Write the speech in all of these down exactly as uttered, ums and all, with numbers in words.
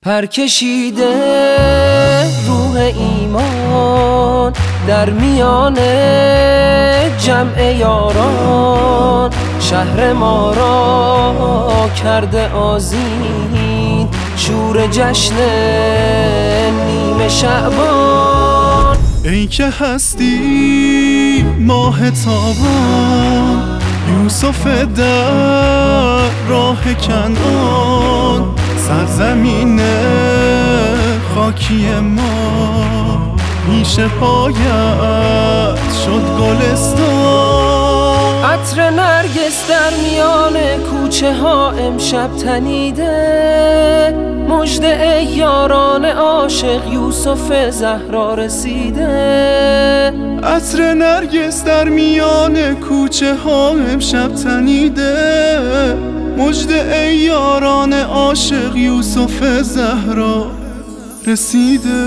پر کشیده روح ایمان در میان جمع یاران، شهر ما را کرده آذین، شور جشن نیمه شعبان. ای که هستی ماه تابان، یوسف در راه کنعان، سرزمین خاکی ما پیش پایت شد گلستان. عطر نرگس در میان کوچه ها امشب تنیده، مژده ای یاران عاشق یوسف زهرا رسیده. عطر نرگس در میان کوچه ها امشب تنیده، مژده ای یاران عاشق یوسف زهرا رسیده.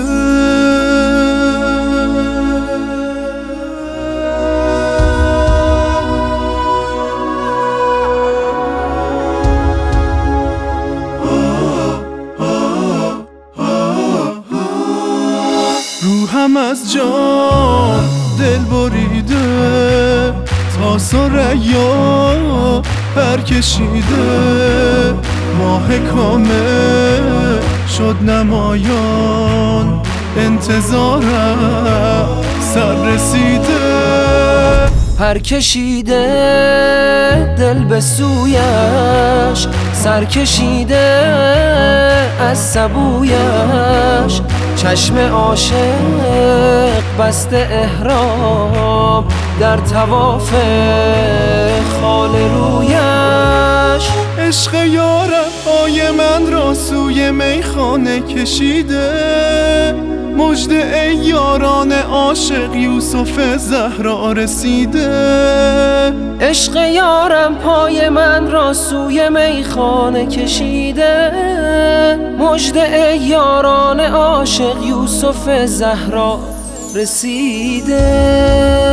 روحم از جان دل بریده، تا ثریا پر کشیده، ماه کامل شد نمایان، انتظارم سر رسیده. پر کشیده دل به سویش، سر کشیده از سبویش، چشم عاشق بسته احرام در طواف خال رویش. عشق یارم پای من را سوی میخانه کشیده، مژده ای یاران عاشق یوسف زهرا رسیده. عشق یارم پای من را سوی میخانه کشیده، مژده ای یاران عاشق یوسف زهرا رسیده.